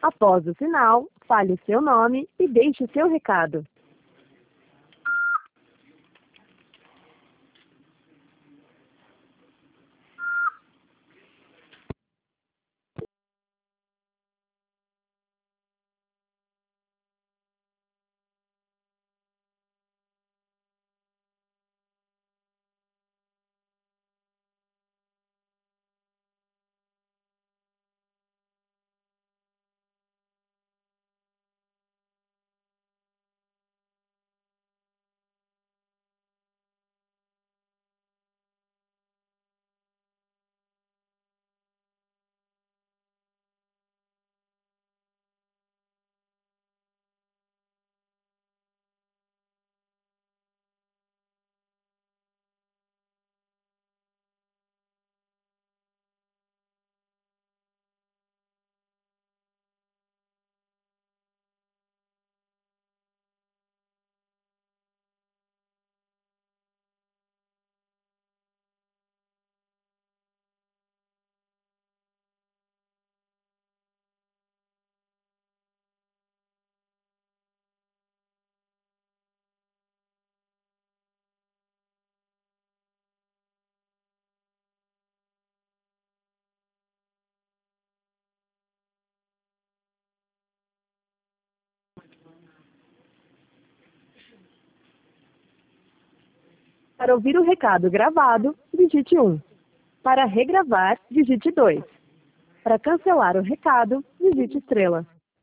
Após o sinal, fale o seu nome e deixe o seu recado. Para ouvir o recado gravado, digite 1. Para regravar, digite 2. Para cancelar o recado, digite estrela.